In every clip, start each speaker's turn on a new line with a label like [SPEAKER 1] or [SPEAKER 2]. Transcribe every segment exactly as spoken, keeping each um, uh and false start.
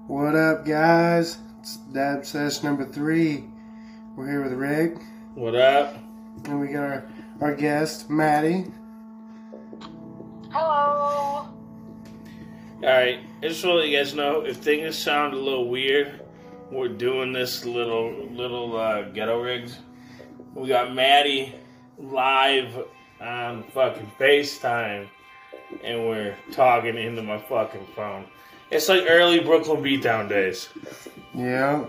[SPEAKER 1] What up, guys? It's Dab Sesh number three. We're here with Rick.
[SPEAKER 2] What up?
[SPEAKER 1] And we got our, our guest, Maddie.
[SPEAKER 3] Hello.
[SPEAKER 2] Alright, just so you guys know, if things sound a little weird, we're doing this little little uh, ghetto rigs. We got Maddie live on fucking FaceTime, and we're talking into my fucking phone. It's like early Brooklyn Beatdown days.
[SPEAKER 1] Yeah.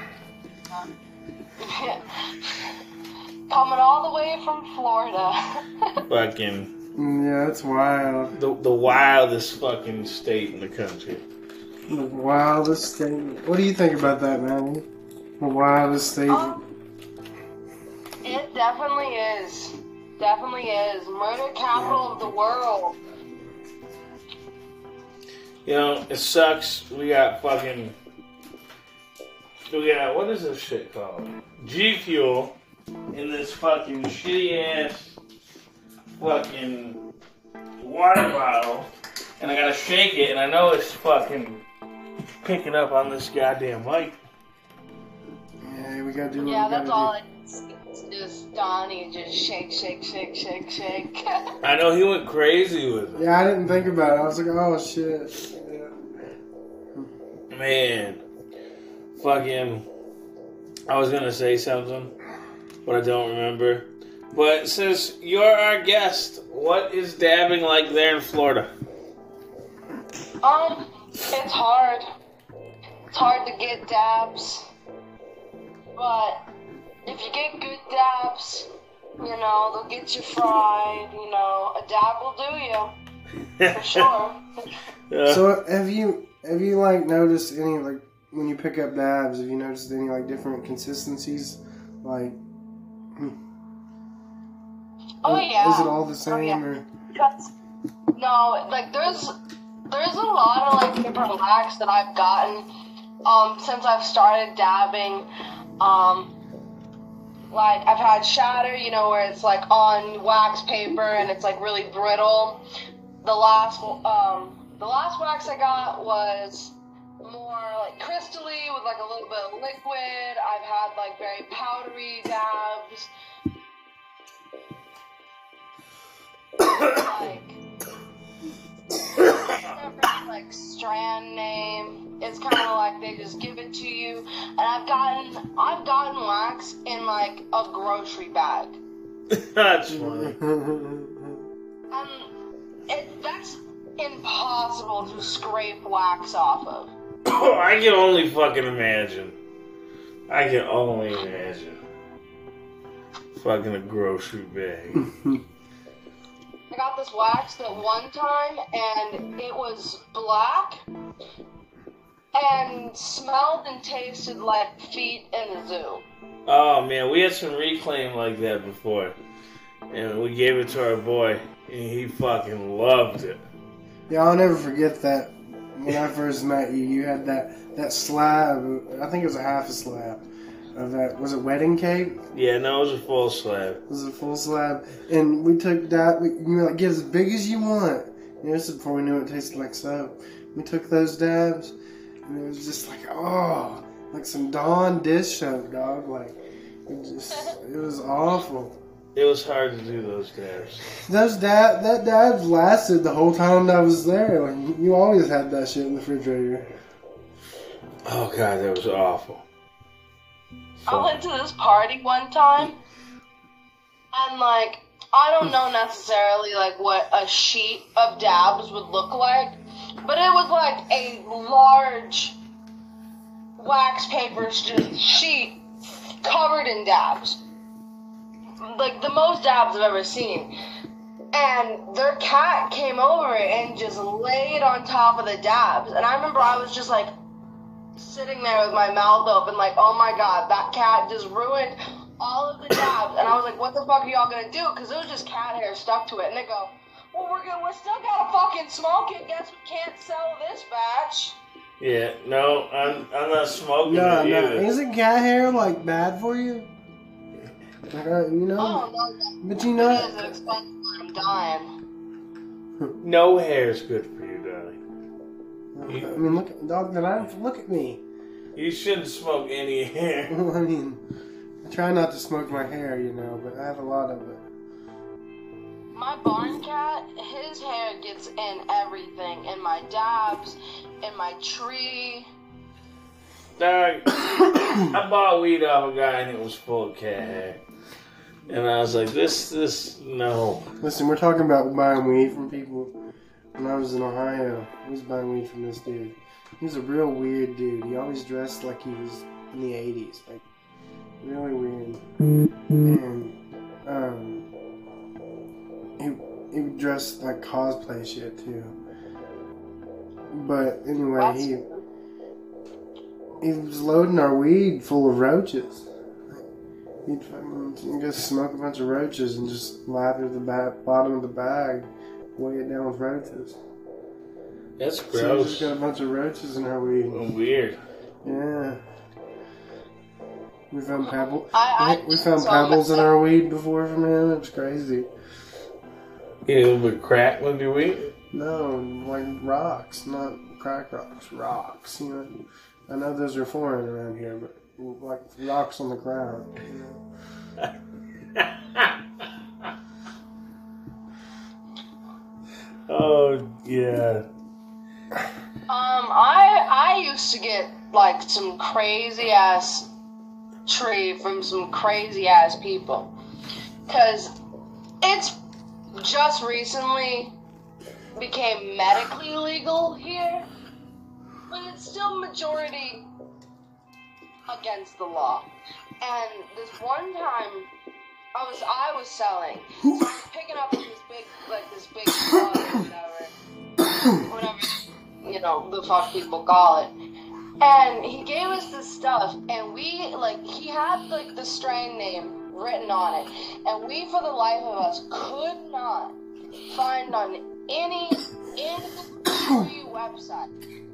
[SPEAKER 3] Coming all the way from Florida.
[SPEAKER 2] Fucking...
[SPEAKER 1] Yeah, it's wild.
[SPEAKER 2] The, the wildest fucking state in the country.
[SPEAKER 1] The wildest state. What do you think about that, Maddie? The wildest state.
[SPEAKER 3] Um, it definitely is. Definitely is. Murder capital of the world.
[SPEAKER 2] You know, it sucks. We got fucking... We got, what is this shit called? G Fuel in this fucking shitty ass fucking water bottle. And I gotta shake it, and I know it's fucking picking up on this goddamn mic.
[SPEAKER 1] Yeah, we gotta do what
[SPEAKER 3] Yeah,
[SPEAKER 1] we
[SPEAKER 3] that's
[SPEAKER 1] gotta
[SPEAKER 3] all
[SPEAKER 1] do.
[SPEAKER 3] it's, it's just Donnie just shake, shake, shake, shake, shake.
[SPEAKER 2] I know he went crazy with it.
[SPEAKER 1] Yeah, I didn't think about it. I was like, oh shit. Yeah.
[SPEAKER 2] Man. Fucking... I was gonna say something, but I don't remember. But since you're our guest, what is dabbing like there in Florida?
[SPEAKER 3] Um, it's hard. It's hard to get dabs. But if you get good dabs, you know, they'll get you fried, you know, a dab will do you. For sure.
[SPEAKER 2] Yeah.
[SPEAKER 1] So have you have you like noticed any, like, when you pick up dabs, have you noticed any like different consistencies? Like, hmm.
[SPEAKER 3] Oh yeah.
[SPEAKER 1] Is it all the same?
[SPEAKER 3] Oh, yeah.
[SPEAKER 1] Or?
[SPEAKER 3] Because, no, like there's there's a lot of like different wax that I've gotten um since I've started dabbing. Um like I've had shatter, you know, where it's like on wax paper and it's like really brittle. The last um the last wax I got was more like crystally with like a little bit of liquid. I've had like very powdery dabs. like, like strand name. It's kind of like they just give it to you. And I've gotten I've gotten wax in like a grocery bag.
[SPEAKER 2] That's funny.
[SPEAKER 3] Um, it, that's impossible to scrape wax off of.
[SPEAKER 2] I can only fucking imagine. I can only imagine. Fucking a grocery bag.
[SPEAKER 3] I got this wax that one time, and it was black, and smelled and tasted like feet in the zoo.
[SPEAKER 2] Oh man, we had some reclaim like that before. And we gave it to our boy, and he fucking loved it.
[SPEAKER 1] Yeah, I'll never forget that. When I first met you, you had that, that slab, I think it was a half a slab, of that, was it wedding cake?
[SPEAKER 2] Yeah, no, it was a full slab.
[SPEAKER 1] It was a full slab, and we took that, we, you were like, get as big as you want. You know, this is before we knew it tasted like soap. We took those dabs, and it was just like, oh, like some Dawn dish soap, dog, like, it just, it was awful.
[SPEAKER 2] It was hard to do those dabs.
[SPEAKER 1] Those dab, that dabs lasted the whole time that I was there. Like, you always had that shit in the refrigerator.
[SPEAKER 2] Oh god, that was awful.
[SPEAKER 3] I went to this party one time, and like, I don't know necessarily like what a sheet of dabs would look like, but it was like a large wax paper sheet covered in dabs. Like the most dabs I've ever seen. And their cat came over and just laid on top of the dabs. And I remember I was just like sitting there with my mouth open like, oh my god, that cat just ruined all of the dabs. And I was like, what the fuck are y'all gonna do? Because it was just cat hair stuck to it. And they go, well, we're gonna, we still gotta fucking smoke it. Guess we can't sell this batch.
[SPEAKER 2] Yeah, no, I'm I'm not smoking
[SPEAKER 1] No,
[SPEAKER 2] it
[SPEAKER 1] no.
[SPEAKER 2] either.
[SPEAKER 1] Isn't cat hair, like, bad for you? Like, uh, you know?
[SPEAKER 3] Oh, no,
[SPEAKER 1] But you
[SPEAKER 3] it
[SPEAKER 1] know...
[SPEAKER 3] is expensive. I'm dying.
[SPEAKER 2] No hair is good for you, darling. You,
[SPEAKER 1] I mean, look at dog that I look at me.
[SPEAKER 2] you shouldn't smoke any hair.
[SPEAKER 1] I mean, I try not to smoke my hair, you know, but I have a lot of it.
[SPEAKER 3] My barn cat, his hair gets in everything. In my dabs, in my tree.
[SPEAKER 2] Dog, I bought weed off a guy and it was full of cat hair. And I was like, this, this, no.
[SPEAKER 1] Listen, we're talking about buying weed from people. When I was in Ohio, I was buying weed from this dude. He was a real weird dude. He always dressed like he was in the eighties. Like, really weird. And, um, he, he would dress like cosplay shit, too. But, anyway, he... He was loading our weed full of roaches. He'd fucking just smoke a bunch of roaches and just lather the ba- bottom of the bag, weigh it down with roaches.
[SPEAKER 2] That's
[SPEAKER 1] So we
[SPEAKER 2] gross.
[SPEAKER 1] just got a bunch of roaches in our weed.
[SPEAKER 2] Weird.
[SPEAKER 1] Yeah. We found pebbles.
[SPEAKER 3] I, I
[SPEAKER 1] We found
[SPEAKER 3] so
[SPEAKER 1] pebbles in
[SPEAKER 3] my-
[SPEAKER 1] our weed before from him. It was crazy.
[SPEAKER 2] You need a little bit of crack with your weed?
[SPEAKER 1] No, like rocks, not crack rocks. Rocks, you know. I know those are foreign around here, but like rocks on the ground. You know?
[SPEAKER 2] Oh, yeah.
[SPEAKER 3] Um, I I used to get like some crazy ass tree from some crazy ass people, cause it's just recently became medically legal here, but it's still majority against the law. And this one time, I was I was selling, so I was picking up this big like this big bug or whatever, whatever you know the fuck people call it. And he gave us this stuff, and we like he had like the strain name written on it, and we for the life of us could not find on any any free website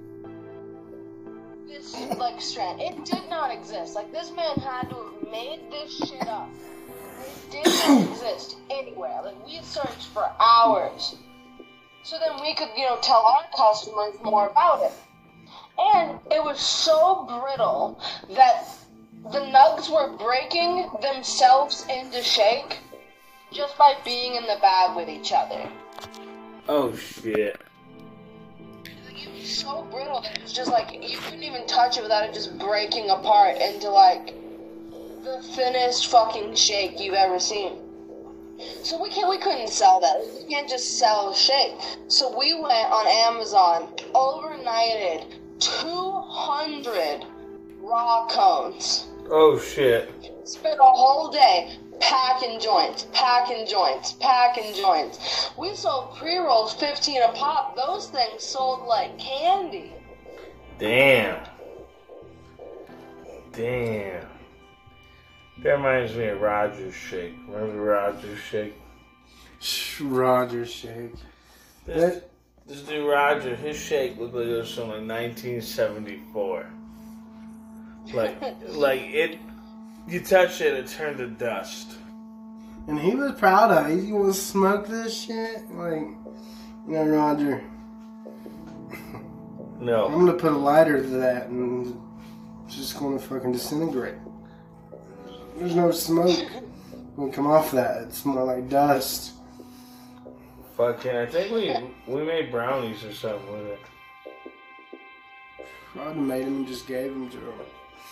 [SPEAKER 3] this like strain. It did not exist. Like this man had to have made this shit up. It did not exist anywhere. Like we had searched for hours, so then we could you know tell our customers more about it. And it was so brittle that the nugs were breaking themselves into shake just by being in the bag with each other.
[SPEAKER 2] Oh, shit.
[SPEAKER 3] Like, it was so brittle that it was just like, you couldn't even touch it without it just breaking apart into like the thinnest fucking shake you've ever seen. So we can't, we couldn't sell that. We can't just sell shake. So we went on Amazon, overnighted two hundred raw cones.
[SPEAKER 2] Oh, shit.
[SPEAKER 3] Spent a whole day packing joints, packing joints, packing joints. We sold pre-rolls fifteen a pop. Those things sold like candy.
[SPEAKER 2] Damn. Damn. That reminds me of Roger's Shake. Remember Roger's Shake?
[SPEAKER 1] Roger Shake.
[SPEAKER 2] This, this dude Roger, his shake looked like it was from like nineteen seventy-four. Like, like it, you touch it, it turned to dust.
[SPEAKER 1] And he was proud of it. He want to smoke this shit? Like, you know, Roger, I'm
[SPEAKER 2] No.
[SPEAKER 1] going to put a lighter to that and it's just going to fucking disintegrate. There's no smoke going to come off that. It's more like dust.
[SPEAKER 2] Fucking, I think we we made brownies or something with it.
[SPEAKER 1] Roger made them and just gave them to him.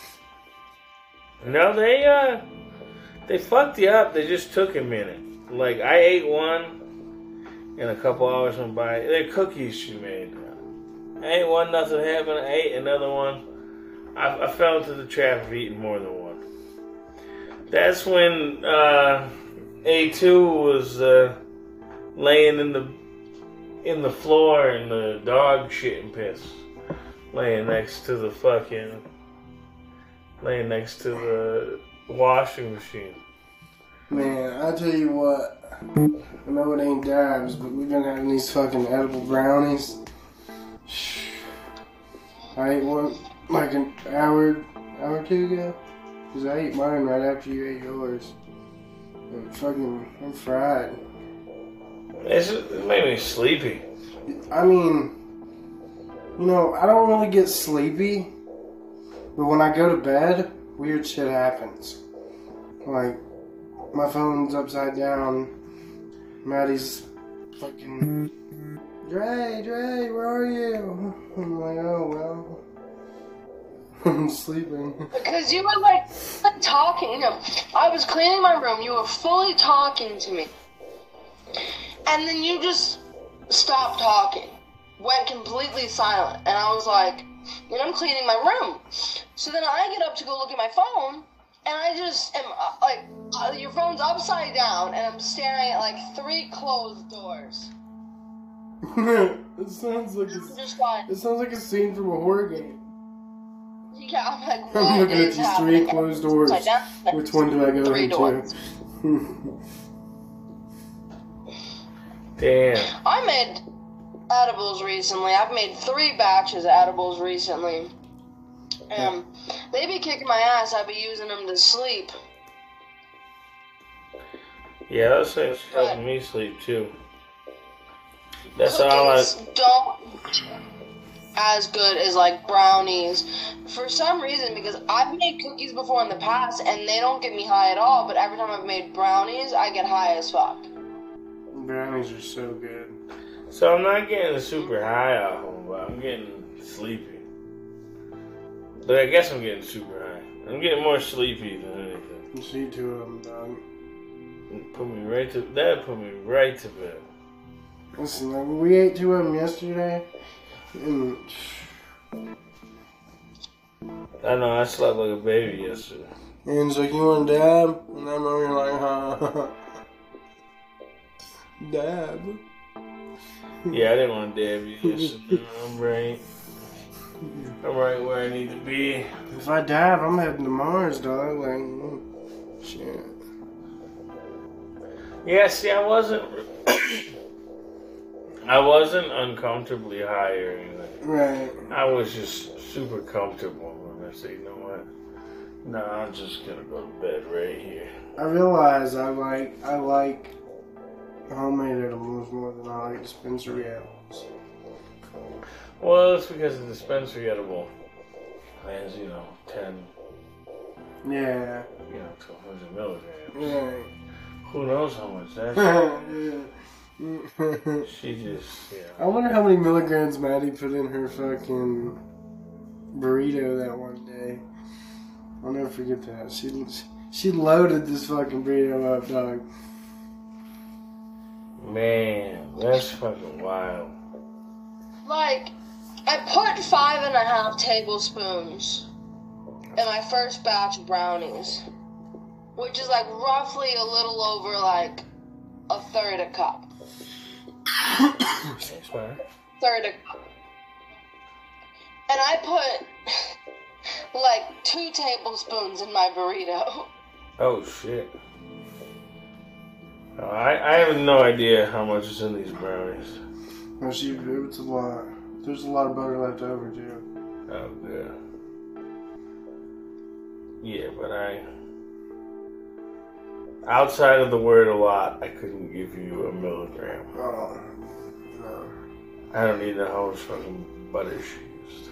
[SPEAKER 2] No, they uh, they fucked you up. They just took a minute. Like I ate one, and a couple hours went by. They're cookies she made. I ate one, nothing happened. I ate another one. I, I fell into the trap of eating more than one. That's when uh, A two was uh, laying in the in the floor in the dog shit and piss, laying next to the fucking. Laying next to the washing machine.
[SPEAKER 1] Man, I tell you what, I know it ain't dabs, but we've been having these fucking edible brownies. I ate one like an hour, hour or two ago, because I ate mine right after you ate yours. And fucking, I'm fried.
[SPEAKER 2] It's, it made me sleepy.
[SPEAKER 1] I mean, You know, I don't really get sleepy, but when I go to bed, weird shit happens. Like, my phone's upside down. Maddie's fucking, Dre, Dre, where are you? I'm like, oh, well, I'm sleeping.
[SPEAKER 3] Because you were like talking, you know, I was cleaning my room, you were fully talking to me. And then you just stopped talking, went completely silent. And I was like, you know, I'm cleaning my room. So then I get up to go look at my phone, and I just am uh, like, uh, your phone's upside down, and I'm staring at like three closed doors.
[SPEAKER 1] It sounds like
[SPEAKER 3] I'm
[SPEAKER 1] a,
[SPEAKER 3] just like,
[SPEAKER 1] it sounds like a scene from a horror game.
[SPEAKER 3] yeah, I'm like, what
[SPEAKER 1] I'm looking at
[SPEAKER 3] is
[SPEAKER 1] these
[SPEAKER 3] happening?
[SPEAKER 1] three closed doors.
[SPEAKER 3] Upside down.
[SPEAKER 1] Which one do I go
[SPEAKER 3] Three
[SPEAKER 1] into?
[SPEAKER 3] doors.
[SPEAKER 2] Damn.
[SPEAKER 3] I made edibles recently. I've made three batches of edibles recently. Um, they be kicking my ass. I be using them to sleep.
[SPEAKER 2] Yeah, those things helping me sleep too. That's all I.
[SPEAKER 3] Cookies don't as good as like brownies for some reason, because I've made cookies before in the past and they don't get me high at all, but every time I've made brownies I get high as fuck.
[SPEAKER 1] Brownies are so good.
[SPEAKER 2] So I'm not getting super high off them, but I'm getting sleepy. But I guess I'm getting super high. I'm getting more sleepy than anything.
[SPEAKER 1] You see two of them, dog.
[SPEAKER 2] It put me right to that. Put me right to bed.
[SPEAKER 1] Listen, like, we ate two of them yesterday, and
[SPEAKER 2] I know I slept like a baby yesterday.
[SPEAKER 1] and it's like, you want to dab? And I'm over here like, huh? Dab.
[SPEAKER 2] Yeah, I didn't want to dab you yesterday. I'm right. I'm right where I need to be.
[SPEAKER 1] If I dab, I'm heading to Mars, dog. Like, shit.
[SPEAKER 2] Yeah, see, I wasn't. I wasn't uncomfortably high or anything.
[SPEAKER 1] Right.
[SPEAKER 2] I was just super comfortable. And I said, you know what? No, I'm just gonna go to bed right here.
[SPEAKER 1] I realize I like I like homemade edibles more than I like dispensary edibles.
[SPEAKER 2] Well, it's because the dispensary edible has, you know, ten,
[SPEAKER 1] Yeah.
[SPEAKER 2] you know, twelve hundred milligrams.
[SPEAKER 1] Right.
[SPEAKER 2] Who knows how much that's?
[SPEAKER 1] Yeah.
[SPEAKER 2] She just, yeah.
[SPEAKER 1] I wonder how many milligrams Maddie put in her fucking burrito that one day. I'll never forget that. She she loaded this fucking burrito up, dog.
[SPEAKER 2] Man, that's fucking wild.
[SPEAKER 3] Like, I put five and a half tablespoons in my first batch of brownies, which is like roughly a little over like a third a cup.
[SPEAKER 2] That's fine.
[SPEAKER 3] Third a cup. And I put like two tablespoons in my burrito.
[SPEAKER 2] Oh shit. Oh, I, I have no idea how much is in these brownies.
[SPEAKER 1] Well, she, it's a lot. There's a lot of butter left over, too.
[SPEAKER 2] Oh, yeah. Yeah, but I... Outside of the word a lot, I couldn't give you a milligram.
[SPEAKER 1] Oh, no.
[SPEAKER 2] I don't even know how much fucking butter she used.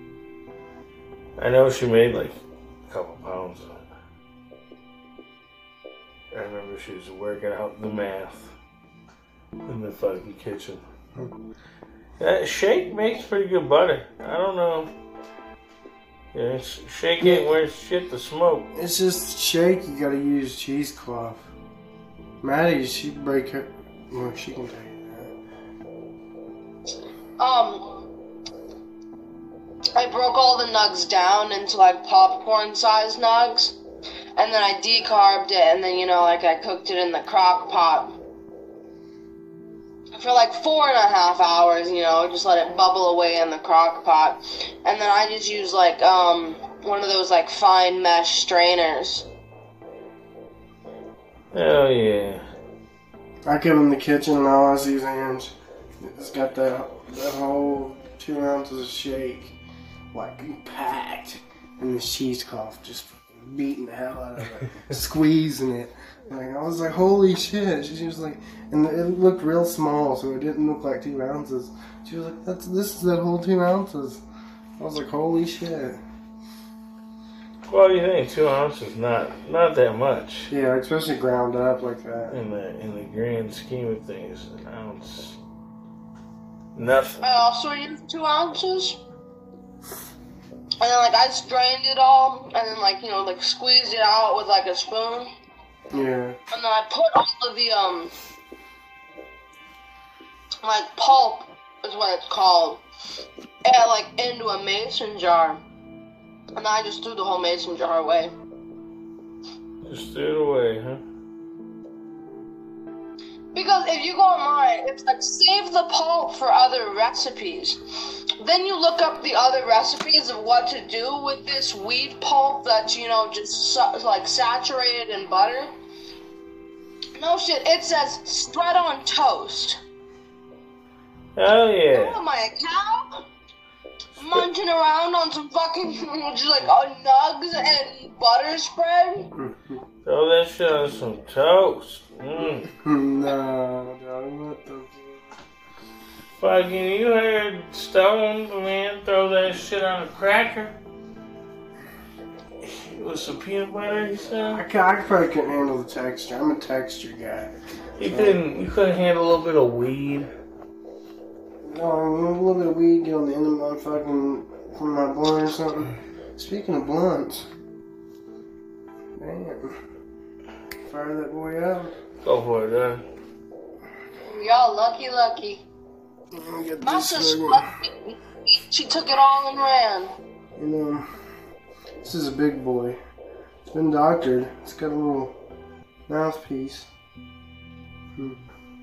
[SPEAKER 2] I know she made like a couple pounds of it. I remember she was working out the math in the fucking kitchen. That Shake makes pretty good butter. I don't know. Yeah, Shake ain't worth shit to smoke.
[SPEAKER 1] It's just Shake, you gotta use cheesecloth. Maddie, she break her. Well, she can tell you that.
[SPEAKER 3] Um, I broke all the nugs down into like popcorn sized nugs, and then I decarbed it, and then, you know, like I cooked it in the crock pot for like four and a half hours, you know, just let it bubble away in the crock pot. And then I just use like, um, one of those like fine mesh strainers.
[SPEAKER 2] Hell yeah.
[SPEAKER 1] I come in the kitchen and all I see is hands. It's got that, that whole two ounces of Shake, like, packed. And the cheesecloth just beating the hell out of it. Squeezing it. Like, I was like, holy shit. She, she was like, and it looked real small, so it didn't look like two ounces. She was like, that's this is that whole two ounces. I was like, holy shit.
[SPEAKER 2] Well, you think two ounces not not that much.
[SPEAKER 1] Yeah, especially ground up like that.
[SPEAKER 2] In the in the grand scheme of things, an ounce, nothing.
[SPEAKER 3] I also used two ounces. And then, like, I strained it all, and then, like, you know, like, squeezed it out with, like, a spoon.
[SPEAKER 1] Yeah.
[SPEAKER 3] And then I put all of the, um, like, pulp is what it's called, and, like, into a mason jar. And then I just threw the whole mason jar away.
[SPEAKER 2] Just threw it away, huh?
[SPEAKER 3] Because if you go online, it's like, save the pulp for other recipes. Then you look up the other recipes of what to do with this weed pulp that's, you know, just like saturated in butter. No shit, it says spread on toast.
[SPEAKER 2] Oh yeah.
[SPEAKER 3] What am I, a cow? Munching around on some fucking, just like, uh, nugs and butter spread?
[SPEAKER 2] Throw that shit on some toast. Mm.
[SPEAKER 1] No, Johnny, what the
[SPEAKER 2] Fucking, you heard Stone, the man, throw that shit on a cracker? With some peanut butter, he
[SPEAKER 1] I,
[SPEAKER 2] said?
[SPEAKER 1] ca- I probably couldn't handle the texture. I'm a texture guy.
[SPEAKER 2] You couldn't, you couldn't handle a little bit of weed?
[SPEAKER 1] No, I mean, a little bit of weed get on the end of my fucking, from my blunt or something. Speaking of blunts, damn, fire that boy up.
[SPEAKER 2] Go for it, huh?
[SPEAKER 3] Y'all lucky, lucky.
[SPEAKER 1] Let me get
[SPEAKER 3] My
[SPEAKER 1] this
[SPEAKER 3] sister,
[SPEAKER 1] second.
[SPEAKER 3] lucky. She took it all and ran.
[SPEAKER 1] You know, this is a big boy. It's been doctored. It's got a little mouthpiece. Hmm.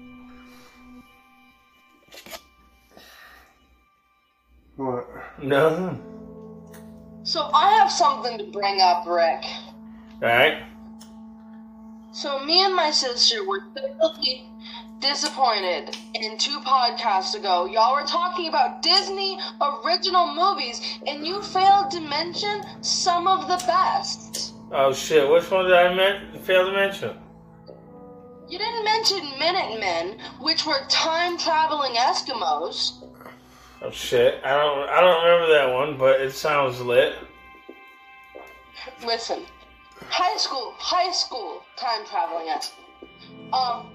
[SPEAKER 1] What?
[SPEAKER 2] No.
[SPEAKER 3] So I have something to bring up, Rick.
[SPEAKER 2] Alright.
[SPEAKER 3] So me and my sister were thoroughly disappointed in two podcasts ago. Y'all were talking about Disney original movies, and you failed to mention some of the best.
[SPEAKER 2] Oh shit, which one did I men- fail to mention?
[SPEAKER 3] You didn't mention Minutemen, which were time-traveling Eskimos.
[SPEAKER 2] Oh shit, I don't I don't remember that one, but it sounds lit.
[SPEAKER 3] Listen, high school, high school time-traveling Eskimos. Um,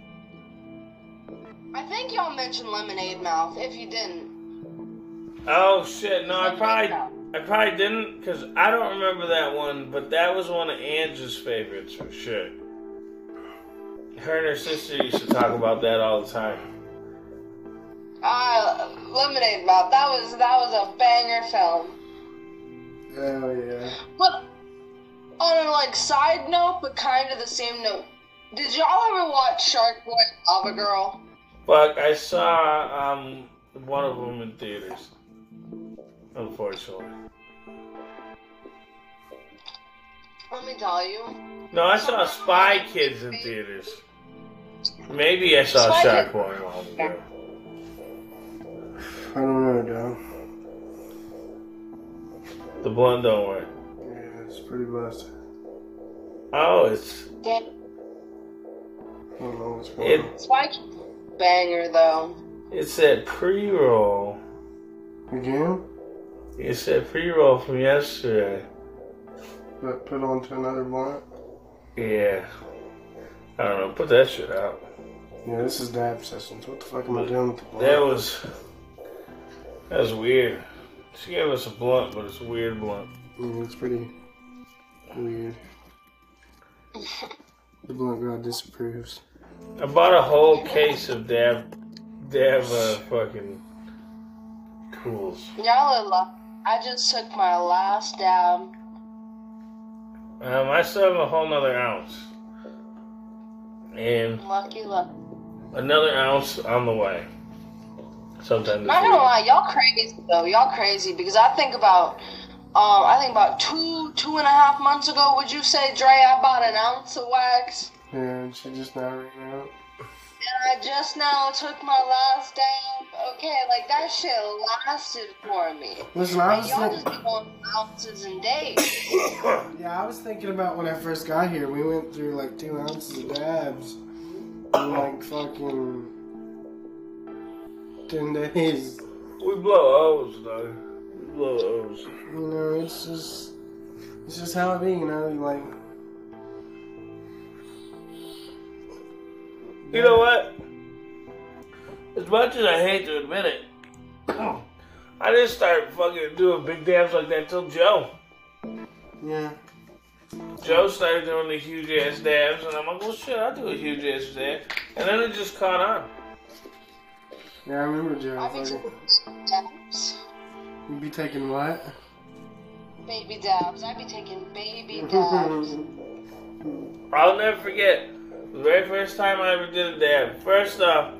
[SPEAKER 3] I think y'all mentioned Lemonade Mouth. If you didn't,
[SPEAKER 2] Oh shit, no, I probably I probably didn't, because I don't remember that one, but that was one of Angie's favorites for sure. Her and her sister used to talk about that all the time.
[SPEAKER 3] uh, Lemonade Mouth. That was that was a banger film.
[SPEAKER 1] Oh yeah.
[SPEAKER 3] But on a like side note, but kind of the same note, did y'all ever watch Shark Boy and Lava Girl?
[SPEAKER 2] Fuck, I saw um one of them in theaters. Unfortunately.
[SPEAKER 3] Let me tell you.
[SPEAKER 2] No, I saw Spy Kids in theaters. Maybe I saw
[SPEAKER 3] Spy
[SPEAKER 2] Shark
[SPEAKER 3] Kids.
[SPEAKER 2] Boy a while ago.
[SPEAKER 1] I don't know, John.
[SPEAKER 2] The blunt don't work.
[SPEAKER 1] Yeah, it's pretty busted.
[SPEAKER 2] Oh, it's
[SPEAKER 3] Damn,
[SPEAKER 1] I don't know what's going
[SPEAKER 2] it.
[SPEAKER 1] on.
[SPEAKER 3] Spike banger though.
[SPEAKER 2] It's that pre-roll.
[SPEAKER 1] Again?
[SPEAKER 2] It's that pre-roll from yesterday.
[SPEAKER 1] But put on to another blunt?
[SPEAKER 2] Yeah. I don't know. Put that shit out.
[SPEAKER 1] Yeah, this is dab sessions. What the fuck am I doing with the blunt?
[SPEAKER 2] That was that was weird. She gave us a blunt, but it's a weird blunt.
[SPEAKER 1] Yeah, it's pretty weird. The blunt girl disapproves.
[SPEAKER 2] I bought a whole case of dab, dab, uh, fucking tools.
[SPEAKER 3] Y'all are lucky. I just took my last dab.
[SPEAKER 2] Um, I still have a whole nother ounce, and
[SPEAKER 3] Lucky, lucky.
[SPEAKER 2] another ounce on the way. Sometime this
[SPEAKER 3] Not gonna
[SPEAKER 2] week.
[SPEAKER 3] lie, y'all crazy though. Y'all crazy because I think about, um, I think about two, two and a half months ago. Would you say, Dre, I bought an ounce of wax?
[SPEAKER 1] Yeah, and she just now ran out.
[SPEAKER 3] and I just now took my last dab. Okay, like that shit lasted for me.
[SPEAKER 1] Listen, I
[SPEAKER 3] And
[SPEAKER 1] was
[SPEAKER 3] y'all
[SPEAKER 1] think-
[SPEAKER 3] just be going ounces and days.
[SPEAKER 1] yeah, I was thinking about when I first got here. We went through like two ounces of dabs in like fucking ten days.
[SPEAKER 2] We blow O's, though. We blow O's.
[SPEAKER 1] You know, it's just it's just how it be. You know, like.
[SPEAKER 2] You know what? As much as I hate to admit it, I didn't start fucking doing big dabs like that till Joe.
[SPEAKER 1] Yeah.
[SPEAKER 2] Joe started doing the huge ass dabs, and I'm like, well, shit, I'll do a huge ass dab. And then it just caught on.
[SPEAKER 1] Yeah, I remember Joe.
[SPEAKER 3] I be
[SPEAKER 1] Fucking,
[SPEAKER 3] taking dabs.
[SPEAKER 1] you be taking what?
[SPEAKER 3] Baby dabs. I be taking baby dabs.
[SPEAKER 2] I'll never forget the very first time I ever did a dab. First off,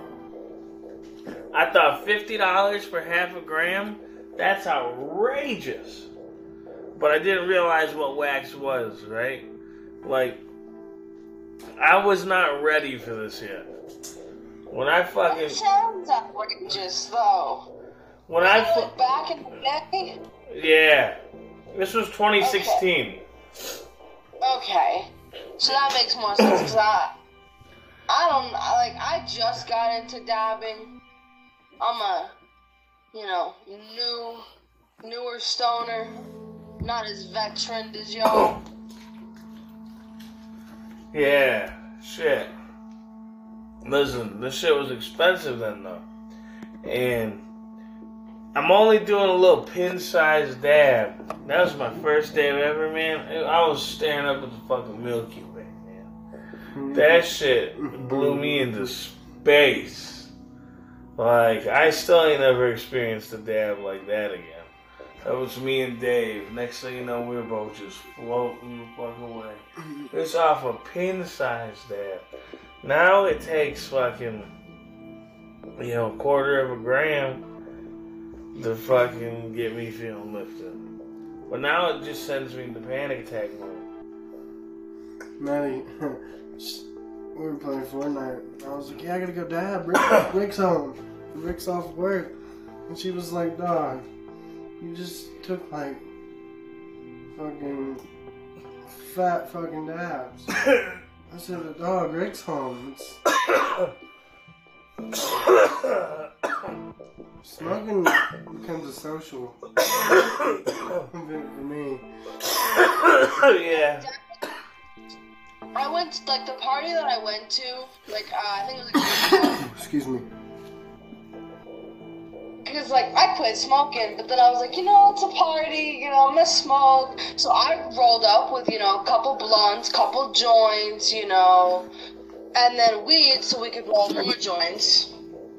[SPEAKER 2] I thought fifty dollars for half a gram, that's outrageous. But I didn't realize what wax was, right? Like, I was not ready for this yet. When I fucking...
[SPEAKER 3] It sounds outrageous, though.
[SPEAKER 2] When I...
[SPEAKER 3] Like
[SPEAKER 2] Fu-
[SPEAKER 3] back in the day?
[SPEAKER 2] yeah. This was twenty sixteen.
[SPEAKER 3] Okay. So that makes more sense, because I... I don't... I, like, I just got into dabbing. I'm a, you know, new... newer stoner. Not as veteran as y'all.
[SPEAKER 2] Yeah. Shit. Listen, this shit was expensive then, though. And I'm only doing a little pin-sized dab. That was my first dab ever, man. I was staring up at the fucking Milky Way, man. That shit blew me into space. Like, I still ain't never experienced a dab like that again. That was me and Dave. Next thing you know, we were both just floating the fuck away. It's off a pin-sized dab. Now it takes fucking, you know, a quarter of a gram to fucking get me feeling lifted. But now it just sends me into panic attack mode.
[SPEAKER 1] Maddie, we were playing Fortnite. I was like, yeah, I gotta go dab. Rick, Rick's home. Rick's off work. And she was like, dog, you just took like fucking fat fucking dabs. I said, dog, Rick's home. It's... Smoking becomes a social event for me.
[SPEAKER 2] Yeah.
[SPEAKER 3] I went to, like, the party that I went to, like, uh, I think it was like...
[SPEAKER 1] Excuse me.
[SPEAKER 3] Because, like, I quit smoking, but then I was like, you know, it's a party, you know, I'm gonna smoke. So I rolled up with, you know, a couple blunts, couple joints, you know, and then weed so we could roll more joints.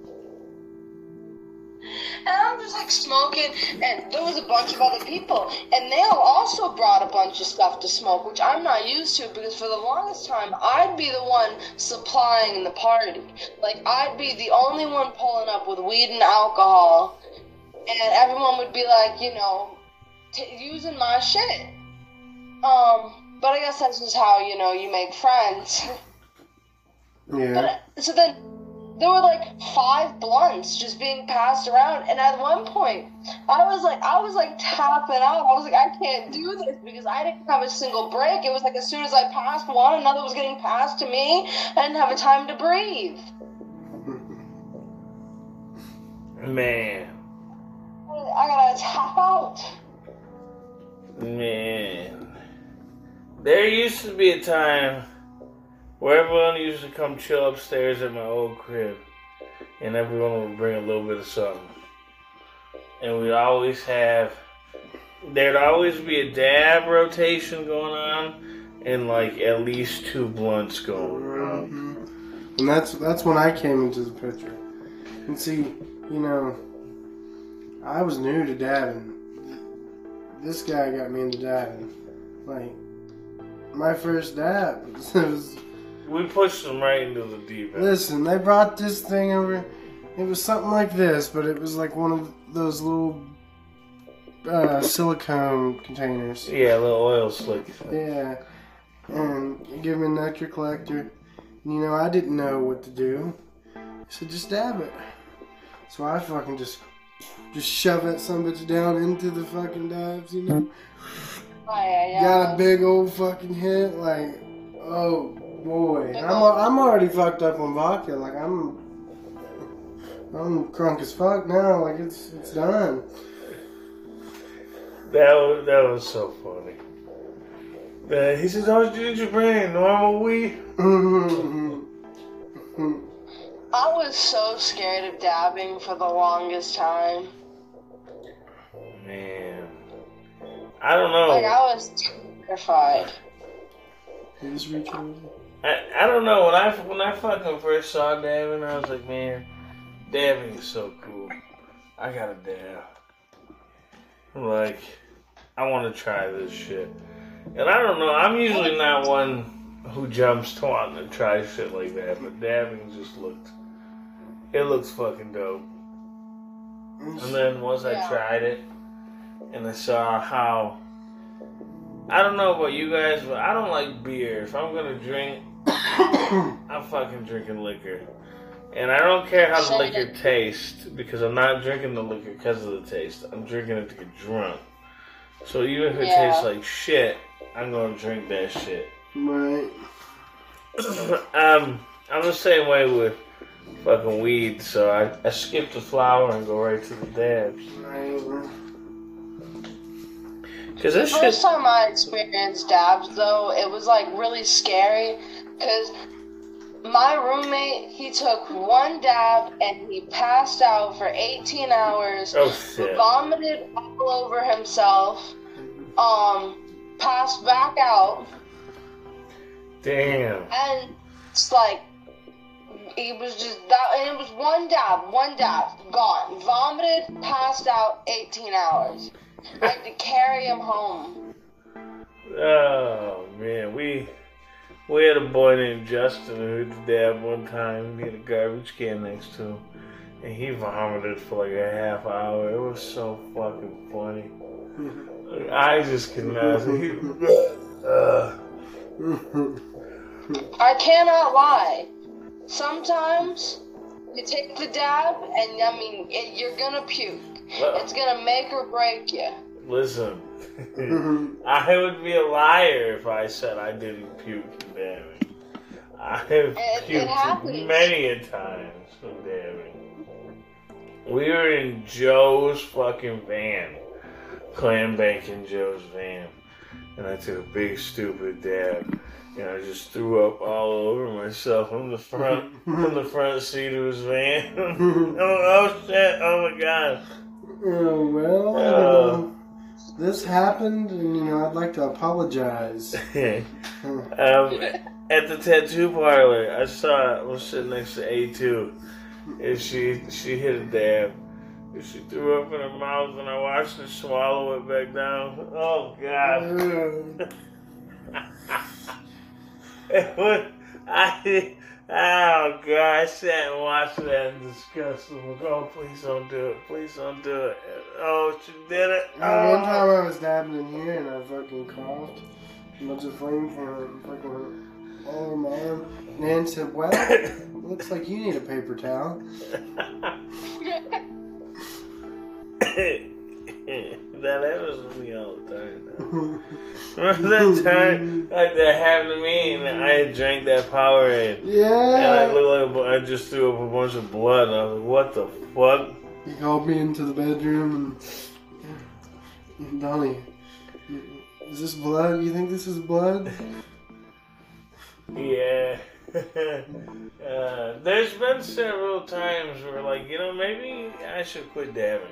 [SPEAKER 3] And I'm just, like, smoking, and there was a bunch of other people, and they all also brought a bunch of stuff to smoke, which I'm not used to, because for the longest time, I'd be the one supplying the party. Like, I'd be the only one pulling up with weed and alcohol, and everyone would be like, you know, t- using my shit. Um, but I guess that's just how, you know, you make friends.
[SPEAKER 1] Yeah.
[SPEAKER 3] But, so then, there were like five blunts just being passed around, and at one point, I was like, I was like tapping out. I was like, I can't do this because I didn't have a single break. It was like as soon as I passed one, another was getting passed to me. I didn't have a time to breathe.
[SPEAKER 2] Man.
[SPEAKER 3] I gotta tap out.
[SPEAKER 2] Man. There used to be a time where everyone used to come chill upstairs at my old crib, and everyone would bring a little bit of something. And we'd always have, there'd always be a dab rotation going on, and like at least two blunts going around.
[SPEAKER 1] Mm-hmm. And that's that's when I came into the picture. And see, you know, I was new to dabbing. This guy got me into dabbing. Like, my first dab was...
[SPEAKER 2] We pushed them right into the deep end.
[SPEAKER 1] Listen, they brought this thing over. It was something like this, but it was like one of those little uh, silicone containers.
[SPEAKER 2] Yeah, a little oil slick.
[SPEAKER 1] Yeah. And you give me a nectar collector. You know, I didn't know what to do. He said, just dab it. So I fucking just, just shove that son of a bitch down into the fucking dabs, you know?
[SPEAKER 3] Oh, yeah, yeah.
[SPEAKER 1] Got a big old fucking hit, like, oh boy. I'm, I'm already fucked up on vodka, like I'm, I'm crunk as fuck now, like it's, it's done.
[SPEAKER 2] That was, that was so funny. Uh, he says, "Oh, gingerbread, normal weed."
[SPEAKER 3] I was so scared of dabbing for the longest time.
[SPEAKER 2] Man, I don't know.
[SPEAKER 3] Like, I was terrified.
[SPEAKER 1] Just reach over.
[SPEAKER 2] I, I don't know. When I when I fucking first saw dabbing, I was like, man, dabbing is so cool. I gotta dab. Like, I want to try this shit. And I don't know. I'm usually not one who jumps to wanting to try shit like that, but dabbing just looked. It looks fucking dope. And then once I
[SPEAKER 3] Yeah.
[SPEAKER 2] tried it, and I saw how. I don't know about you guys, but I don't like beer. If I'm gonna drink, I'm fucking drinking liquor. And I don't care how the
[SPEAKER 3] Same.
[SPEAKER 2] liquor tastes, because I'm not drinking the liquor because of the taste. I'm drinking it to get drunk. So even if it
[SPEAKER 3] Yeah.
[SPEAKER 2] tastes like shit, I'm gonna drink that shit.
[SPEAKER 1] Right.
[SPEAKER 2] um, I'm the same way with fucking weed, so I, I skip the flower and go right to the dabs.
[SPEAKER 1] Right.
[SPEAKER 2] Cause that
[SPEAKER 3] The first
[SPEAKER 2] shit,
[SPEAKER 3] time I experienced dabs, though, it was like really scary because my roommate, he took one dab and he passed out for eighteen hours,
[SPEAKER 2] oh shit.
[SPEAKER 3] vomited all over himself, um, passed back out,
[SPEAKER 2] Damn.
[SPEAKER 3] and it's like, he was just, that, and it was one dab, one dab, gone. Vomited, passed out, eighteen hours. I had to carry him home.
[SPEAKER 2] Oh man, we we had a boy named Justin who hit the dab one time. He had a garbage can next to him, and he vomited for like a half hour. It was so fucking funny. Like, I just could not. He, uh,
[SPEAKER 3] I cannot lie. Sometimes you take the dab, and I mean, it, you're gonna puke. It's gonna make or break you.
[SPEAKER 2] listen, I would be a liar if I said I didn't puke from dabbing. I have
[SPEAKER 3] It- it
[SPEAKER 2] puked
[SPEAKER 3] happens.
[SPEAKER 2] many a times from dabbing. We were in Joe's fucking van, clam bacon Joe's van, and I took a big stupid dab, and I just threw up all over myself on the front, on the front seat of his van. oh, oh shit! Oh my god!
[SPEAKER 1] Oh, well, I
[SPEAKER 2] Uh.
[SPEAKER 1] don't know. This happened, and you know, I'd like to apologize.
[SPEAKER 2] um, at the tattoo parlor, I saw I was sitting next to A two, and she she hit a dab. And she threw up in her mouth, and I watched her swallow it back down. Oh god! It was, I oh god! I sat and watched that and disgusted. Like, oh, please don't do it! Please don't do it! Oh, she did it!
[SPEAKER 1] Uh, one
[SPEAKER 2] Oh.
[SPEAKER 1] time I was dabbing in here and I fucking coughed. A bunch of flame came out and fucking all over my arm. Nan said, well, looks like you need a paper towel.
[SPEAKER 2] That happens to me all the time. Now. Remember that time like that happened to me, and I had drank that Powerade, and I
[SPEAKER 1] Yeah.
[SPEAKER 2] looked like a, I just threw up a bunch of blood, and I was like, "What the fuck?"
[SPEAKER 1] He called me into the bedroom and, Donnie, is this blood? You think this is blood?
[SPEAKER 2] Yeah. uh, there's been several times where, like, you know, maybe I should quit dabbing.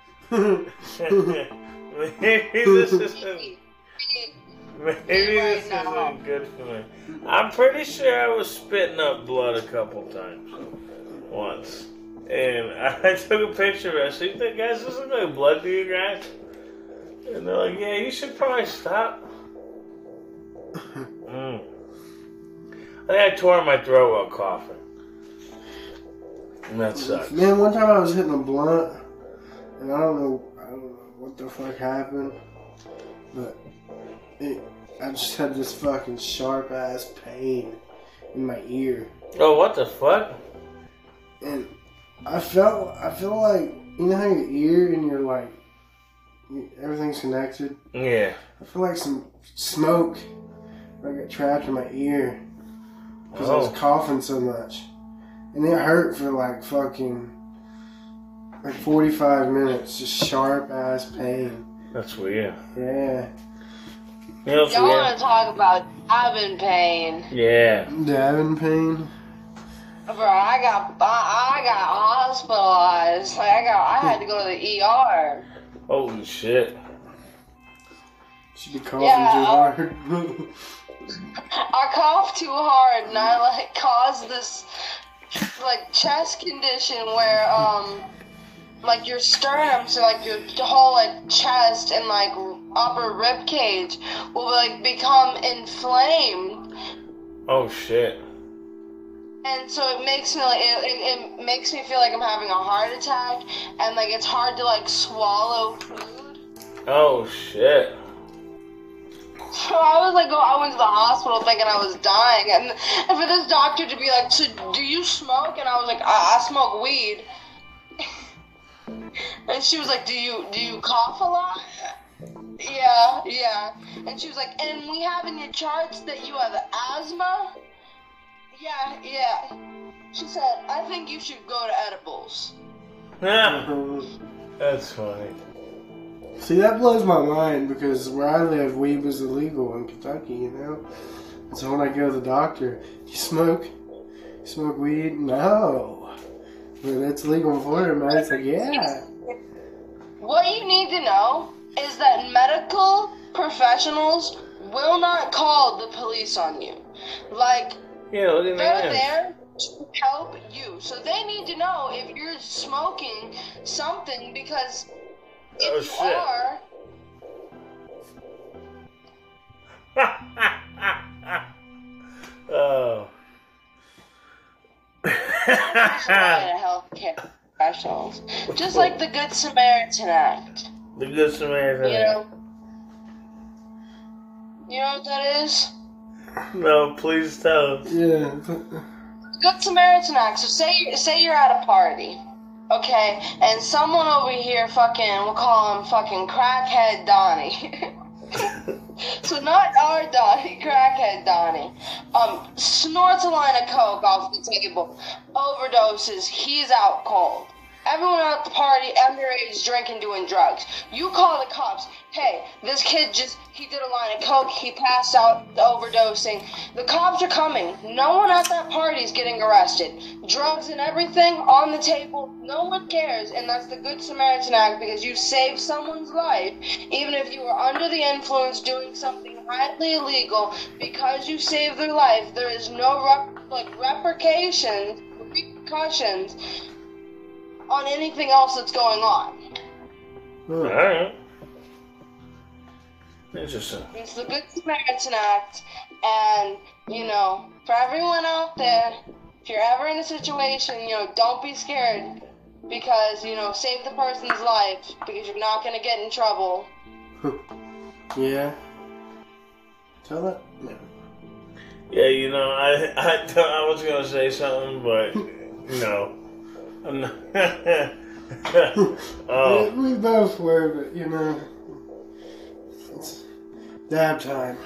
[SPEAKER 2] Maybe this isn't. Maybe this isn't good for me. I'm pretty sure I was spitting up blood a couple times once, and I took a picture of it. I said, "You think, guys, this looks like blood to you guys?" And they're like, "Yeah, you should probably stop." mm. I think I tore my throat while coughing. And that sucks.
[SPEAKER 1] Man, one time I was hitting a blunt, and I don't know, I don't know what the fuck happened, but it, I just had this fucking sharp ass pain in my ear.
[SPEAKER 2] Oh, what the fuck?
[SPEAKER 1] And I felt, I feel like, you know how your ear and your, like, everything's connected?
[SPEAKER 2] Yeah.
[SPEAKER 1] I feel like some smoke like got trapped in my ear because I
[SPEAKER 2] Oh.
[SPEAKER 1] was coughing so much. And it hurt for like fucking, like forty-five minutes. Just sharp ass pain.
[SPEAKER 2] That's weird.
[SPEAKER 1] Yeah.
[SPEAKER 2] You know what's
[SPEAKER 3] Y'all want
[SPEAKER 2] weird?
[SPEAKER 3] to talk about having pain?
[SPEAKER 2] Yeah.
[SPEAKER 1] Dabbing pain.
[SPEAKER 3] Bro, I got I, I got hospitalized. Like I got I had to go to the E R.
[SPEAKER 2] Holy shit.
[SPEAKER 1] Should be coughing
[SPEAKER 3] Yeah,
[SPEAKER 1] too
[SPEAKER 3] uh,
[SPEAKER 1] hard.
[SPEAKER 3] I coughed too hard and I like caused this like chest condition where um like your sternum, so like your whole like chest and like upper rib cage will like become inflamed.
[SPEAKER 2] Oh shit.
[SPEAKER 3] And so it makes me like it, it, it makes me feel like I'm having a heart attack, and like it's hard to like swallow food.
[SPEAKER 2] Oh shit.
[SPEAKER 3] So I was like, I went to the hospital thinking I was dying, and, and for this doctor to be like, "So do you smoke?" And I was like, "I, I smoke weed." And she was like, "Do you do you cough a lot?" Yeah, yeah. And she was like, "And we have in your charts that you have asthma." Yeah, yeah. She said, "I think you should go to edibles."
[SPEAKER 2] That's funny.
[SPEAKER 1] See, that blows my mind because where I live, weed was illegal in Kentucky, you know? And so when I go to the doctor, you smoke? You smoke weed? No. But it's legal in Florida, man. It's like, yeah.
[SPEAKER 3] What you need to know is that medical professionals will not call the police on you. Like,
[SPEAKER 2] Yeah, look at
[SPEAKER 3] they're
[SPEAKER 2] that.
[SPEAKER 3] there to help you. So they need to know if you're smoking something, because if
[SPEAKER 2] Oh,
[SPEAKER 3] you
[SPEAKER 2] shit.
[SPEAKER 3] are,
[SPEAKER 2] Oh.
[SPEAKER 3] there's a lot of healthcare professionals. Just like the Good Samaritan Act.
[SPEAKER 2] The Good Samaritan.
[SPEAKER 3] You know? You know what that is?
[SPEAKER 2] No, please tell us.
[SPEAKER 1] Yeah.
[SPEAKER 3] Good Samaritan Act. So say say you're at a party, okay, and someone over here fucking, we'll call him fucking crackhead Donnie. So not our Donnie, crackhead Donnie. Um, snorts a line of coke off the table, overdoses, he's out cold. Everyone at the party, underage, drinking, doing drugs. You call the cops. Hey, this kid just, he did a line of coke, he passed out, overdosing. The cops are coming. No one at that party is getting arrested. Drugs and everything on the table, no one cares. And that's the Good Samaritan Act, because you saved someone's life, even if you were under the influence doing something highly illegal. Because you saved their life, there is no rep- like repercussions, repercussions on anything else that's going on.
[SPEAKER 2] Alright. Interesting.
[SPEAKER 3] It's the Good Samaritan Act, and, you know, for everyone out there, if you're ever in a situation, you know, don't be scared, because, you know, save the person's life, because you're not going to get in trouble.
[SPEAKER 1] Yeah. Tell that? No.
[SPEAKER 2] Yeah, you know, I I, thought I was gonna say something, but no. I'm not. Oh,
[SPEAKER 1] We, we both were, but, you know, it's dab time.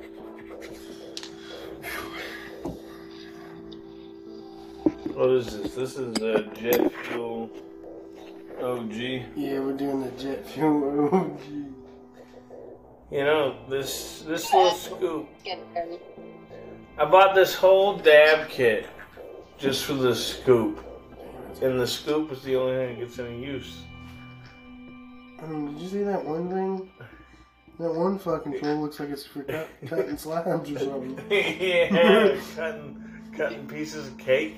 [SPEAKER 2] what is this? This is a jet fuel O G.
[SPEAKER 1] Yeah, we're doing the jet fuel. Oh, gee.
[SPEAKER 2] You know, this this little scoop.
[SPEAKER 3] Get ready.
[SPEAKER 2] I bought this whole dab kit just for the scoop. And the scoop is the only thing that gets any use.
[SPEAKER 1] Um, did you see that one thing? That one fucking tool looks like it's for cut, cutting slabs or something.
[SPEAKER 2] Yeah, cutting, cutting pieces of cake.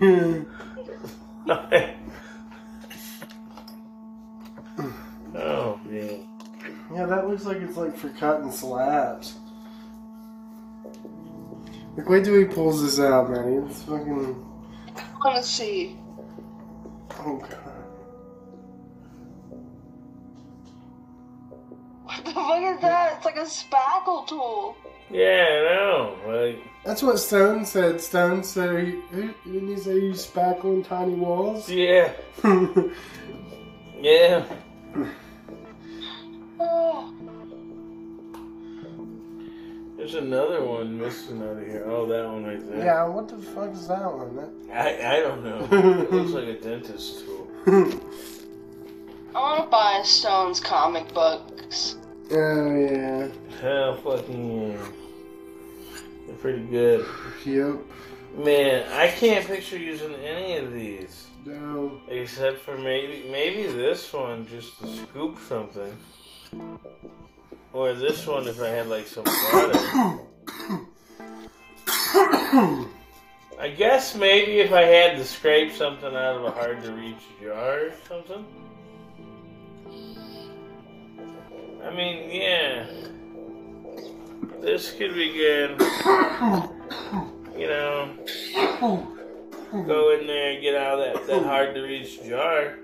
[SPEAKER 2] Oh, man.
[SPEAKER 1] Yeah, that looks like it's like for cutting slabs. Like, wait till he pulls this out, man. It's fucking.
[SPEAKER 3] I want to see.
[SPEAKER 1] Oh, God.
[SPEAKER 3] What the fuck is that? It's like a spackle tool.
[SPEAKER 2] Yeah, I know. Like,
[SPEAKER 1] that's what Stone said. Stone said, he, who, didn't he say you spackling tiny walls?
[SPEAKER 2] yeah. Yeah.
[SPEAKER 3] Oh.
[SPEAKER 2] There's another one missing out of here. Oh, that one right there.
[SPEAKER 1] Yeah, what the fuck is that one? That...
[SPEAKER 2] I, I don't know. It looks like a dentist tool.
[SPEAKER 3] I want to buy Stone's comic books.
[SPEAKER 1] Oh, yeah.
[SPEAKER 2] Hell fucking yeah. They're pretty good.
[SPEAKER 1] Yep.
[SPEAKER 2] Man, I can't picture using any of these.
[SPEAKER 1] No.
[SPEAKER 2] Except for maybe maybe this one just to scoop something. Or this one if I had like some water. I guess maybe if I had to scrape something out of a hard to reach jar or something. I mean, yeah. This could be good. You know, go in there and get out of that, that hard to reach jar.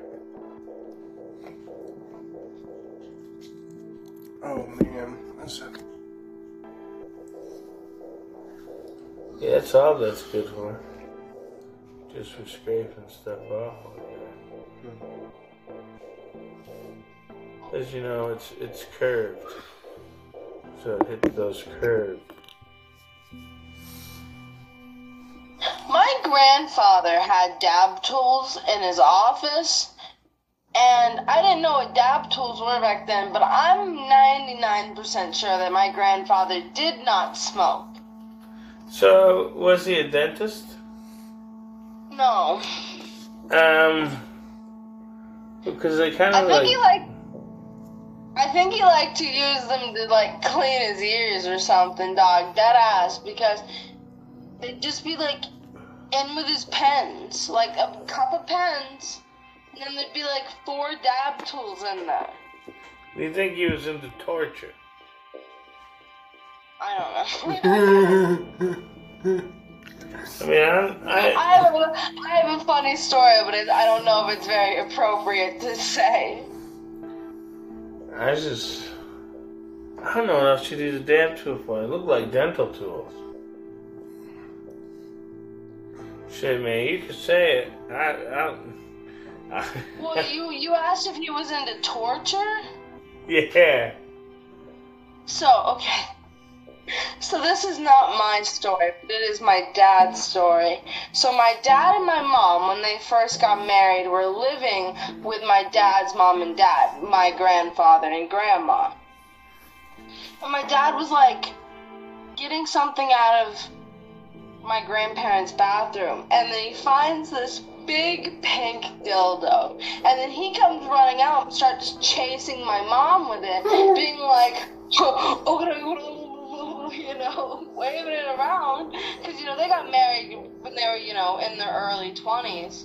[SPEAKER 1] Oh, man. That's a...
[SPEAKER 2] Yeah, that's all that's good for. Just for scraping stuff off. As you know, it's it's curved. So it hits those curves.
[SPEAKER 3] My grandfather had dab tools in his office, and I didn't know what dab tools were back then, but I'm ninety-nine percent sure that my grandfather did not smoke.
[SPEAKER 2] So, was he a dentist?
[SPEAKER 3] No.
[SPEAKER 2] Um, because they kind
[SPEAKER 3] I
[SPEAKER 2] of
[SPEAKER 3] think
[SPEAKER 2] like...
[SPEAKER 3] he liked, I think he liked to use them to, like, clean his ears or something, dog. Dead ass, because they'd just be, like, in with his pens. Like, a cup of pens, and then there'd be, like, four dab tools in there.
[SPEAKER 2] Do you think he was into torture?
[SPEAKER 3] I don't know.
[SPEAKER 2] I mean, I... I,
[SPEAKER 3] I, have a, I have a funny story, but it, I don't know if it's very appropriate to say.
[SPEAKER 2] I just... I don't know what else you'd use a damn tool for. They look like dental tools. Shit, man, you could say it. I... I, I
[SPEAKER 3] Well, you, you asked if he was into torture?
[SPEAKER 2] Yeah.
[SPEAKER 3] So, okay. So this is not my story, but it is my dad's story. So my dad and my mom, when they first got married, were living with my dad's mom and dad, my grandfather and grandma. And my dad was like getting something out of my grandparents' bathroom, and then he finds this big pink dildo, and then he comes running out and starts chasing my mom with it, being like, oh, you know, waving it around, because, you know, they got married when they were, you know, in their early twenties.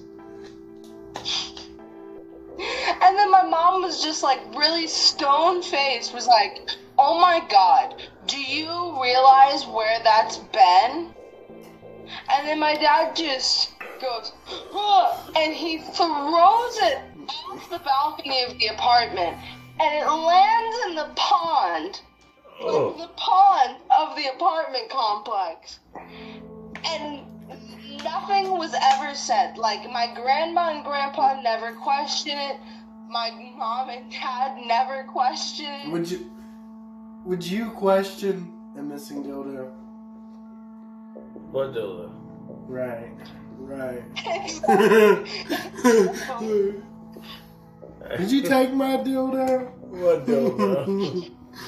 [SPEAKER 3] And then my mom was just, like, really stone-faced, was like, oh my god, do you realize where that's been? And then my dad just goes, ugh, and he throws it off the balcony of the apartment, and it lands in the pond.
[SPEAKER 2] Oh.
[SPEAKER 3] The pond of the apartment complex. And nothing was ever said. Like, my grandma and grandpa never questioned it. My mom and dad never questioned it.
[SPEAKER 1] Would you, would you question a missing dildo?
[SPEAKER 2] What dildo?
[SPEAKER 1] Right, right. Did you take my dildo?
[SPEAKER 2] What dildo?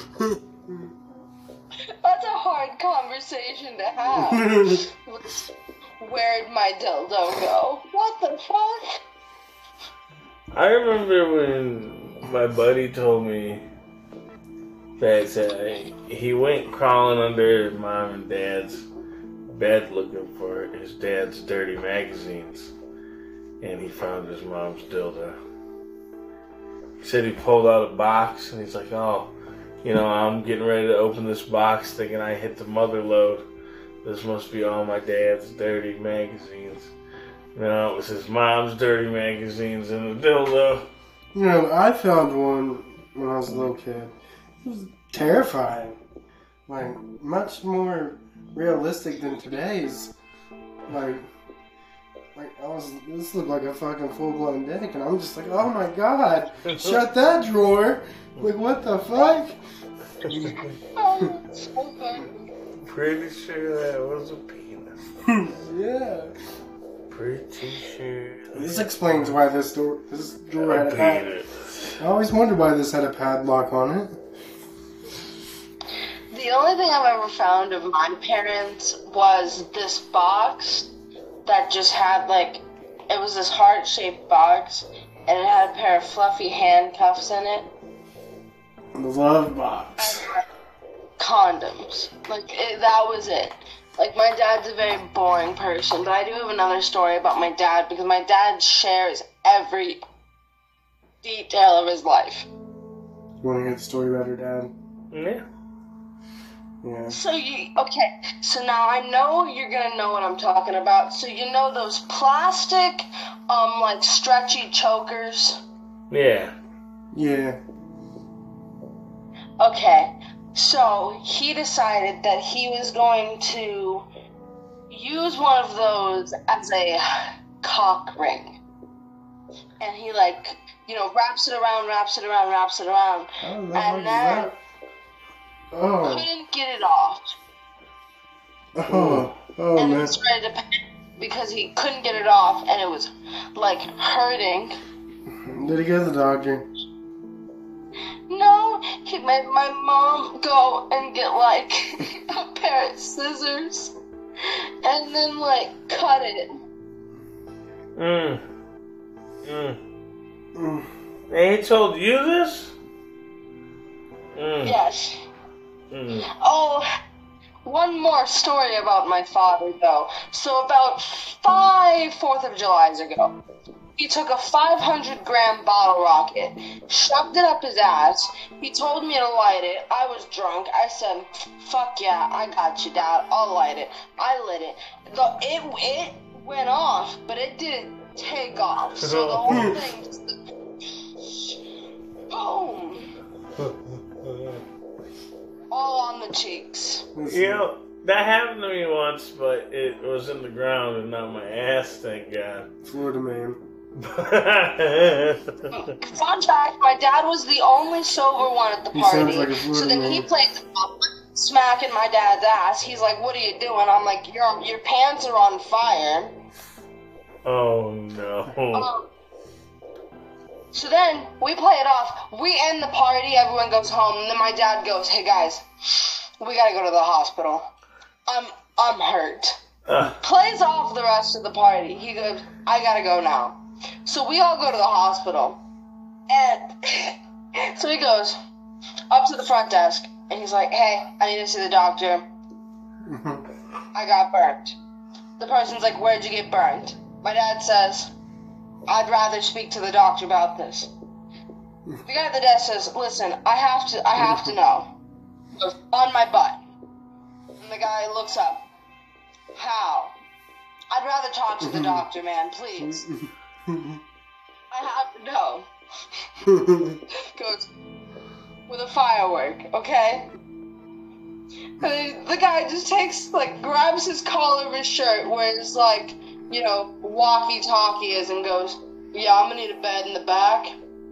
[SPEAKER 3] That's a hard conversation to have. Where'd my dildo go? What the fuck?
[SPEAKER 2] I remember when my buddy told me that uh, he went crawling under his mom and dad's bed looking for his dad's dirty magazines, and he found his mom's dildo. He said he pulled out a box, and he's like, oh, you know, I'm getting ready to open this box thinking I hit the mother load. This must be all my dad's dirty magazines. No, it was his mom's dirty magazines and the dildo.
[SPEAKER 1] You know, I found one when I was a little kid. It was terrifying. like much more realistic than today's. Like, like I was, this looked like a fucking full blown dick, and I'm just like, oh my god, shut that drawer! Like, what the fuck?
[SPEAKER 3] Oh, so funny.
[SPEAKER 2] Pretty sure that was a penis.
[SPEAKER 1] Yeah.
[SPEAKER 2] Pretty sure.
[SPEAKER 1] This explains why this door, this door had
[SPEAKER 2] A
[SPEAKER 1] a padlock.
[SPEAKER 2] penis.
[SPEAKER 1] I always wondered why this had a padlock on it.
[SPEAKER 3] The only thing I've ever found of my parents was this box that just had, like, it was this heart-shaped box, and it had a pair of fluffy handcuffs in it.
[SPEAKER 1] The love box.
[SPEAKER 3] And, like, condoms. Like, it, that was it. Like, my dad's a very boring person, but I do have another story about my dad, because my dad shares every detail of his life.
[SPEAKER 1] You want to hear the story about her dad?
[SPEAKER 2] Yeah.
[SPEAKER 1] Yeah.
[SPEAKER 3] So you, okay, so now I know you're gonna know what I'm talking about. So you know those plastic, um, like stretchy chokers?
[SPEAKER 2] Yeah.
[SPEAKER 1] Yeah.
[SPEAKER 3] Okay, so he decided that he was going to use one of those as a cock ring. And he, like, you know, wraps it around, wraps it around, wraps it around.
[SPEAKER 1] Oh,
[SPEAKER 3] And
[SPEAKER 1] that
[SPEAKER 3] then
[SPEAKER 1] Oh.
[SPEAKER 3] couldn't get it off.
[SPEAKER 1] Oh. Oh,
[SPEAKER 3] And
[SPEAKER 1] man.
[SPEAKER 3] it started to panic because he couldn't get it off, and it was, like, hurting.
[SPEAKER 1] Did he go to the doctor?
[SPEAKER 3] No, he made my mom go and get, like, a pair of scissors and then, like, cut it.
[SPEAKER 2] Mm. Mm.
[SPEAKER 1] Mm.
[SPEAKER 2] And he told you this? Mm.
[SPEAKER 3] Yes.
[SPEAKER 2] Mm.
[SPEAKER 3] Oh, one more story about my father, though. So about five Fourth of Julys ago, he took a five hundred gram bottle rocket, shoved it up his ass. He told me to light it. I was drunk. I said, fuck yeah, I got you, Dad. I'll light it. I lit it. The, it, it went off, but it didn't take off. So the whole thing just... Boom! All on the cheeks.
[SPEAKER 2] You know, that happened to me once, but it was in the ground and not my ass, thank God.
[SPEAKER 1] Florida man.
[SPEAKER 3] Fun fact, my dad was the only sober one at the
[SPEAKER 1] He
[SPEAKER 3] party.
[SPEAKER 1] sounds like a Florida
[SPEAKER 3] So then he
[SPEAKER 1] man.
[SPEAKER 3] played the pop, smacking my dad's ass. He's like, what are you doing? I'm like, your your pants are on fire.
[SPEAKER 2] Oh no.
[SPEAKER 3] Um, so then we play it off. We end the party. Everyone goes home. And then my dad goes, hey guys, we gotta go to the hospital. I'm I'm hurt.
[SPEAKER 2] Uh,
[SPEAKER 3] Plays off the rest of the party. He goes, I gotta go now. So we all go to the hospital. And so he goes up to the front desk. And he's like, hey, I need to see the doctor. I got burnt. The person's like, where'd you get burned? My dad says, I'd rather speak to the doctor about this. The guy at the desk says, listen, I have to, I have to know. He goes, on my butt. And the guy looks up. How? I'd rather talk to the doctor, man, please. I have to know. Goes, with a firework, okay? And then the guy just takes, like, grabs his collar of his shirt where it's like, you know, walkie-talkie is and goes, yeah, I'm gonna need a bed in the back.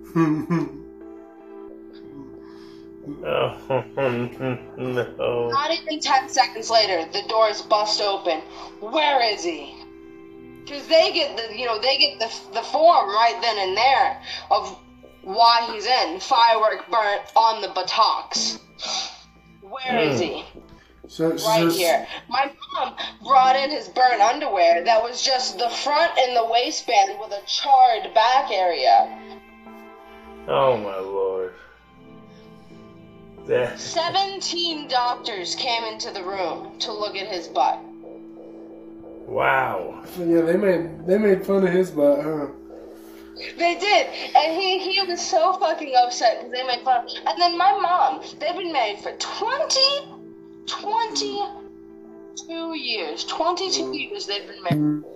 [SPEAKER 2] oh no.
[SPEAKER 3] Not even ten seconds later, the doors bust open. Where is he? Because they get the, you know, they get the the form right then and there of why he's in. Firework burnt on the buttocks. Where is he?
[SPEAKER 1] So, so,
[SPEAKER 3] Right
[SPEAKER 1] so-
[SPEAKER 3] here. My mom brought in his burnt underwear that was just the front and the waistband with a charred back area.
[SPEAKER 2] Oh my lord. That.
[SPEAKER 3] Seventeen doctors came into the room to look at his butt.
[SPEAKER 2] Wow.
[SPEAKER 1] Yeah, they made they made fun of his butt, huh?
[SPEAKER 3] They did, and he, he was so fucking upset because they made fun. And then my mom, they've been married for twenty, twenty-two years. twenty-two years they've been married.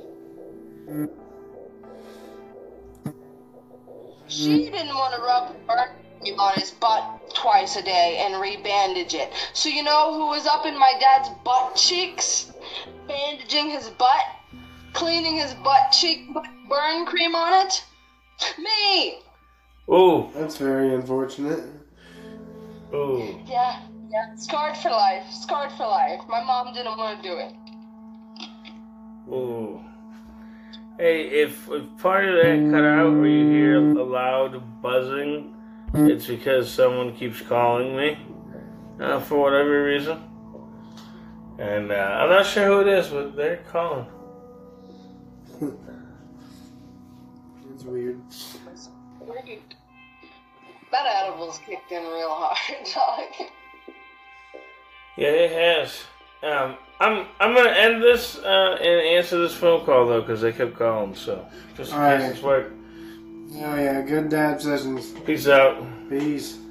[SPEAKER 3] She didn't want to rub her on his butt twice a day and re-bandage it. So you know who was up in my dad's butt cheeks, bandaging his butt, cleaning his butt cheek, burn cream on it? Me!
[SPEAKER 2] Ooh.
[SPEAKER 1] That's very unfortunate.
[SPEAKER 2] Ooh.
[SPEAKER 3] Yeah, yeah, scarred for life, scarred for life. My mom didn't want to do it.
[SPEAKER 2] Ooh. Hey, if, if part of that cut out or you hear a loud buzzing, it's because someone keeps calling me uh, for whatever reason. And uh, I'm not sure who it is, but they're calling.
[SPEAKER 1] It's weird.
[SPEAKER 3] That edibles kicked in real hard, dog.
[SPEAKER 2] Yeah, it has. Um, I'm I'm gonna end this uh, and answer this phone call though, because they kept calling. So just in
[SPEAKER 1] All
[SPEAKER 2] case
[SPEAKER 1] right.
[SPEAKER 2] it's work.
[SPEAKER 1] Oh yeah, good dab sessions.
[SPEAKER 2] Peace out.
[SPEAKER 1] Peace.